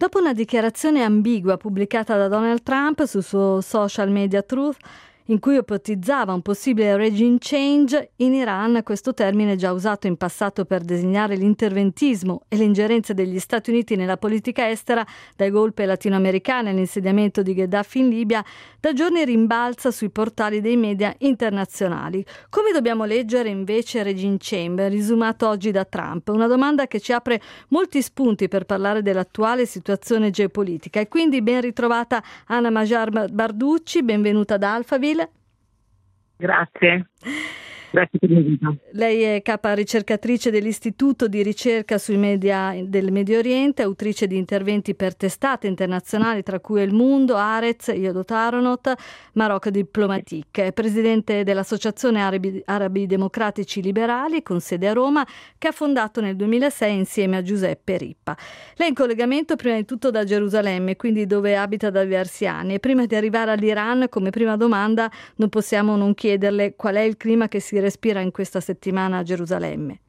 Dopo una dichiarazione ambigua pubblicata da Donald Trump sul suo social media Truth, in cui ipotizzava un possibile regime change, in Iran questo termine già usato in passato per designare l'interventismo e le ingerenze degli Stati Uniti nella politica estera, dai golpe latinoamericani all'insediamento di Gheddafi in Libia, da giorni rimbalza sui portali dei media internazionali. Come dobbiamo leggere invece regime change, risumato oggi da Trump? Una domanda che ci apre molti spunti per parlare dell'attuale situazione geopolitica. E quindi ben ritrovata Anna Majar Barducci, benvenuta ad Alphaville. Grazie per l'invito. Lei è capa ricercatrice dell'Istituto di ricerca sui media del Medio Oriente, autrice di interventi per testate internazionali tra cui El Mundo, Haaretz, Yedioth Ahronot, Maroc Diplomatique. È presidente dell'Associazione Arabi Democratici Liberali con sede a Roma, che ha fondato nel 2006 insieme a Giuseppe Rippa. Lei è in collegamento prima di tutto da Gerusalemme, quindi dove abita da diversi anni, e prima di arrivare all'Iran, come prima domanda non possiamo non chiederle qual è il clima che si respira in questa settimana a Gerusalemme.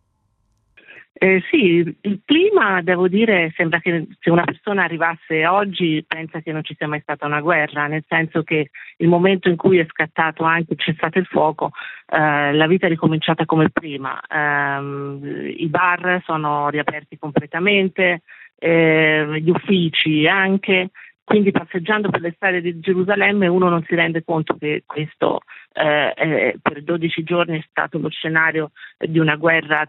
Sì, il clima, devo dire, sembra che se una persona arrivasse oggi pensa che non ci sia mai stata una guerra, nel senso che il momento in cui è scattato anche il cessate il fuoco, la vita è ricominciata come prima. I bar sono riaperti completamente, gli uffici anche. Quindi passeggiando per le strade di Gerusalemme uno non si rende conto che questo per 12 giorni è stato lo scenario di una guerra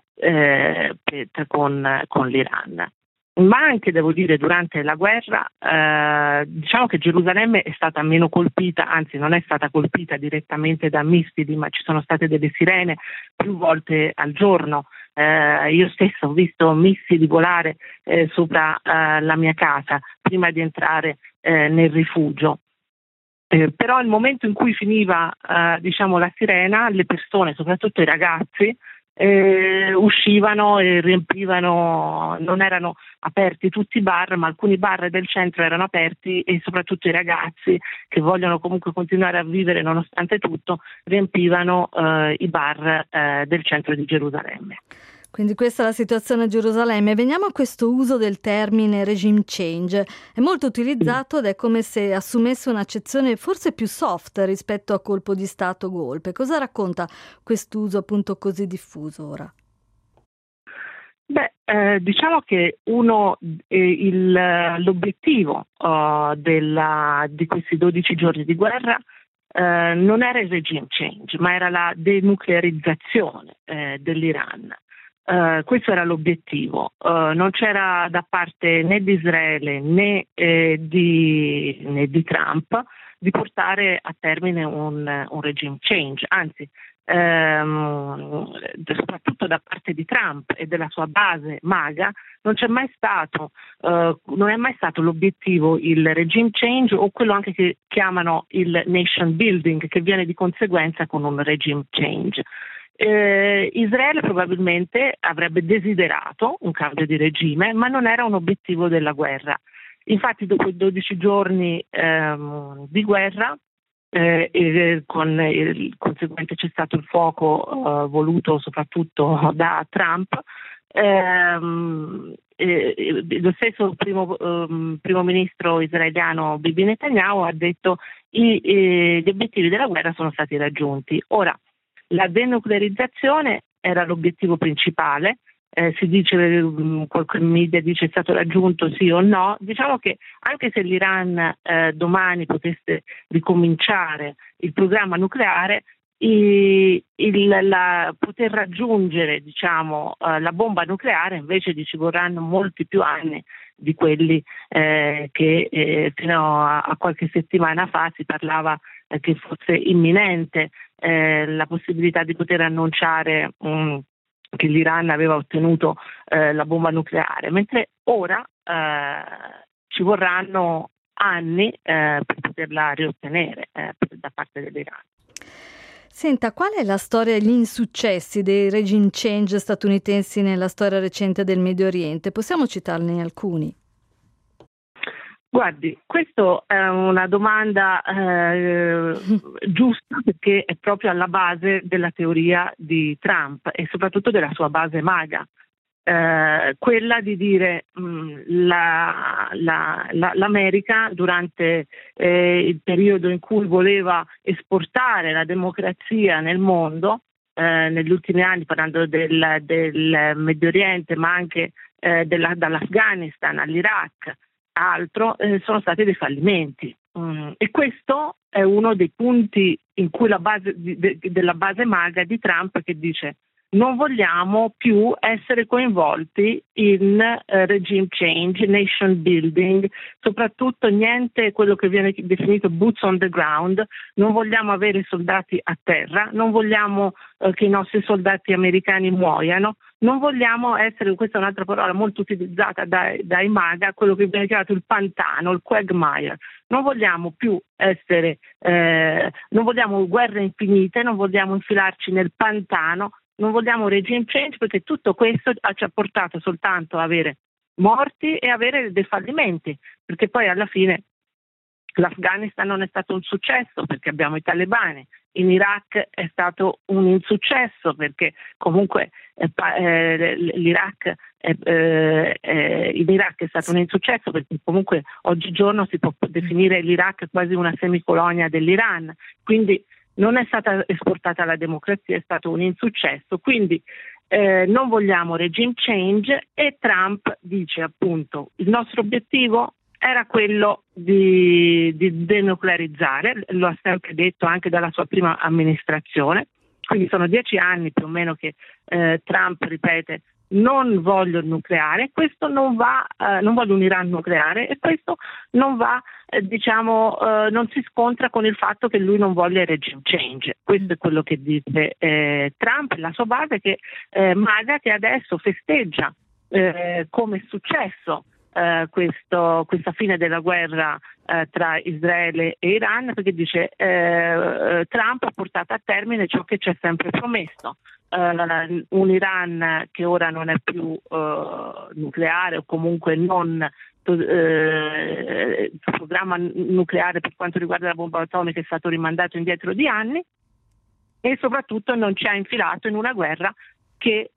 con l'Iran. Ma anche, devo dire, durante la guerra diciamo che Gerusalemme è stata meno colpita, anzi non è stata colpita direttamente da missili, ma ci sono state delle sirene più volte al giorno. Io stesso ho visto missili volare sopra la mia casa prima di entrare nel rifugio. Però il momento in cui finiva diciamo la sirena, le persone, soprattutto i ragazzi, uscivano e riempivano, non erano aperti tutti i bar, ma alcuni bar del centro erano aperti e soprattutto i ragazzi che vogliono comunque continuare a vivere nonostante tutto riempivano i bar del centro di Gerusalemme. Quindi questa è la situazione a Gerusalemme. Veniamo a questo uso del termine regime change. È molto utilizzato ed è come se assumesse un'accezione forse più soft rispetto a colpo di Stato golpe. Cosa racconta quest'uso appunto così diffuso ora? Diciamo che l'obiettivo di questi 12 giorni di guerra non era il regime change, ma era la denuclearizzazione dell'Iran. Questo era l'obiettivo, non c'era da parte né di Israele né di Trump di portare a termine un regime change, anzi soprattutto da parte di Trump e della sua base MAGA non è mai stato l'obiettivo il regime change o quello anche che chiamano il nation building, che viene di conseguenza con un regime change. Israele probabilmente avrebbe desiderato un cambio di regime, ma non era un obiettivo della guerra. Infatti dopo i 12 giorni di guerra con il conseguente cessato il fuoco voluto soprattutto da Trump, lo stesso primo ministro israeliano Bibi Netanyahu ha detto gli obiettivi della guerra sono stati raggiunti. Ora, la denuclearizzazione era l'obiettivo principale, si dice, qualche media dice è stato raggiunto sì o no. Diciamo che anche se l'Iran domani potesse ricominciare il programma nucleare, poter raggiungere diciamo la bomba nucleare invece ci vorranno molti più anni di quelli che fino a qualche settimana fa si parlava che fosse imminente la possibilità di poter annunciare che l'Iran aveva ottenuto la bomba nucleare, mentre ora ci vorranno anni per poterla riottenere da parte dell'Iran. Senta, qual è la storia e gli insuccessi dei regime change statunitensi nella storia recente del Medio Oriente? Possiamo citarne alcuni? Guardi, questa è una domanda giusta, perché è proprio alla base della teoria di Trump e soprattutto della sua base MAGA. quella di dire l'America durante il periodo in cui voleva esportare la democrazia nel mondo, negli ultimi anni, parlando del Medio Oriente, ma anche dall'Afghanistan all'Iraq, altro, sono stati dei fallimenti. E questo è uno dei punti in cui della base MAGA di Trump, che dice: non vogliamo più essere coinvolti in regime change, nation building, soprattutto niente quello che viene definito boots on the ground. Non vogliamo avere soldati a terra, non vogliamo che i nostri soldati americani muoiano, non vogliamo essere, questa è un'altra parola molto utilizzata dai MAGA, quello che viene chiamato il pantano, il quagmire. Non vogliamo più non vogliamo guerre infinite, non vogliamo infilarci nel pantano, non vogliamo regime change, perché tutto questo ci ha portato soltanto a avere morti e avere dei fallimenti, perché poi alla fine l'Afghanistan non è stato un successo perché abbiamo i talebani, in Iraq è stato un insuccesso perché comunque l'Iraq in Iraq è stato un insuccesso perché comunque oggigiorno si può definire l'Iraq quasi una semicolonia dell'Iran, quindi non è stata esportata la democrazia, è stato un insuccesso, quindi non vogliamo regime change. E Trump dice appunto: il nostro obiettivo era quello di denuclearizzare, lo ha sempre detto anche dalla sua prima amministrazione, quindi sono 10 anni più o meno che Trump ripete: non voglio il nucleare, questo non va, non voglio un Iran nucleare, e questo non va, non si scontra con il fatto che lui non voglia il regime change. Questo è quello che dice Trump, la sua base, che MAGA, che adesso festeggia come è successo questa fine della guerra tra Israele e Iran, perché dice Trump ha portato a termine ciò che ci ha sempre promesso, un Iran che ora non è più nucleare, o comunque non il programma nucleare per quanto riguarda la bomba atomica è stato rimandato indietro di anni, e soprattutto non ci ha infilato in una guerra che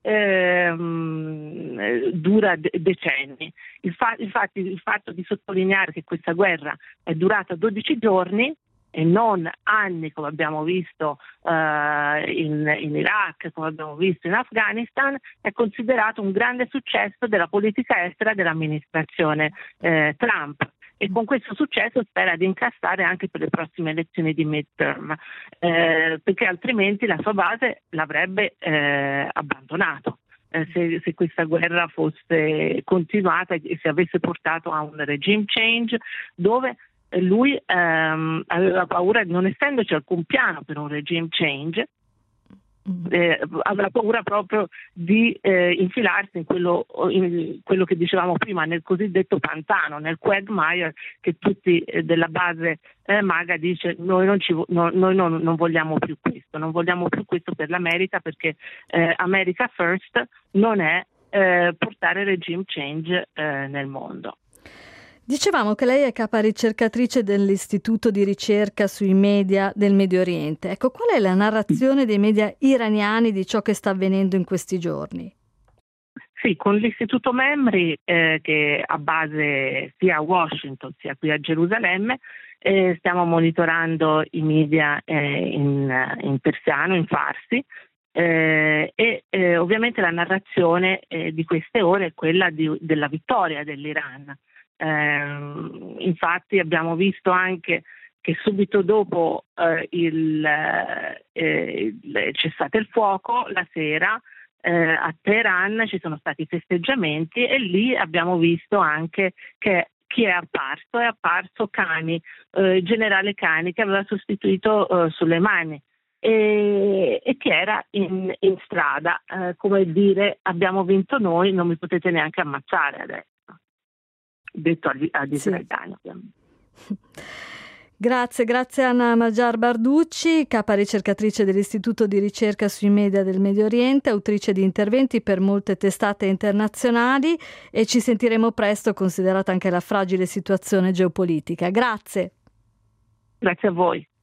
dura decenni. Infatti il fatto di sottolineare che questa guerra è durata 12 giorni e non anni, come abbiamo visto in Iraq, come abbiamo visto in Afghanistan, è considerato un grande successo della politica estera dell'amministrazione Trump. E con questo successo spera di incassare anche per le prossime elezioni di midterm, perché altrimenti la sua base l'avrebbe abbandonato se questa guerra fosse continuata e se avesse portato a un regime change, dove lui aveva paura, non essendoci alcun piano per un regime change, aveva paura proprio di infilarsi in quello che dicevamo prima, nel cosiddetto pantano, nel quagmire, che tutti della base MAGA dice: noi non vogliamo più questo, non vogliamo più questo per l'America, perché America First non è portare regime change nel mondo. Dicevamo che lei è capa ricercatrice dell'Istituto di ricerca sui media del Medio Oriente. Ecco, qual è la narrazione dei media iraniani di ciò che sta avvenendo in questi giorni? Sì, con l'Istituto Memri, che ha base sia a Washington sia qui a Gerusalemme, stiamo monitorando i media in persiano, in farsi, e ovviamente la narrazione di queste ore è quella della vittoria dell'Iran. Infatti abbiamo visto anche che subito dopo c'è stato il fuoco, la sera a Teheran ci sono stati festeggiamenti, e lì abbiamo visto anche che chi è apparso Khani, generale Khani, che aveva sostituito Soleimani, e che era in strada, come dire: abbiamo vinto noi, non mi potete neanche ammazzare adesso. Detto agli israeliani, ovviamente. Grazie Anna Majar Barducci, capa ricercatrice dell'Istituto di ricerca sui media del Medio Oriente, autrice di interventi per molte testate internazionali, e ci sentiremo presto, considerata anche la fragile situazione geopolitica. Grazie. Grazie a voi.